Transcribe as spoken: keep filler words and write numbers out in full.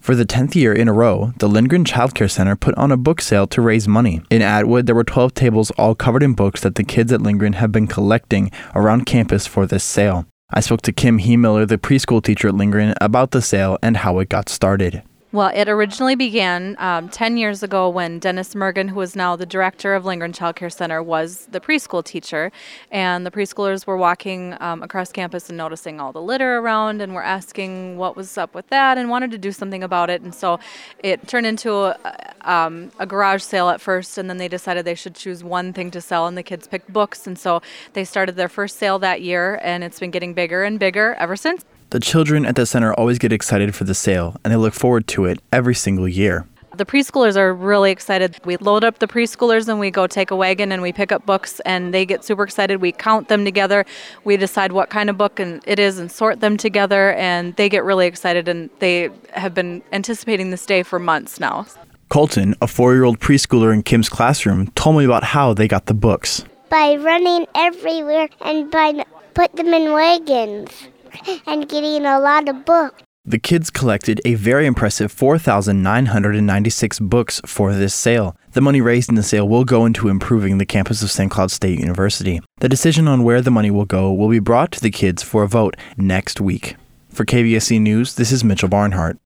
For the tenth year in a row, the Lindgren Child Care Center put on a book sale to raise money. In Atwood, there were twelve tables all covered in books that the kids at Lindgren have been collecting around campus for this sale. I spoke to Kim Heemiller, the preschool teacher at Lindgren, about the sale and how it got started. Well, it originally began um, ten years ago when Dennis Mergen, who is now the director of Lindgren Child Care Center, was the preschool teacher. And the preschoolers were walking um, across campus and noticing all the litter around and were asking what was up with that and wanted to do something about it. And so it turned into a, um, a garage sale at first, and then they decided they should choose one thing to sell, and the kids picked books. And so they started their first sale that year, and it's been getting bigger and bigger ever since. The children at the center always get excited for the sale, and they look forward to it every single year. The preschoolers are really excited. We load up the preschoolers and we go take a wagon and we pick up books, and they get super excited. We count them together. We decide what kind of book it is and sort them together, and they get really excited, and they have been anticipating this day for months now. Colton, a four-year-old preschooler in Kim's classroom, told me about how they got the books. By running everywhere and by put them in wagons and getting a lot of books. The kids collected a very impressive four thousand nine hundred ninety-six books for this sale. The money raised in the sale will go into improving the campus of Saint Cloud State University. The decision on where the money will go will be brought to the kids for a vote next week. For K V S C News, this is Mitchell Barnhart.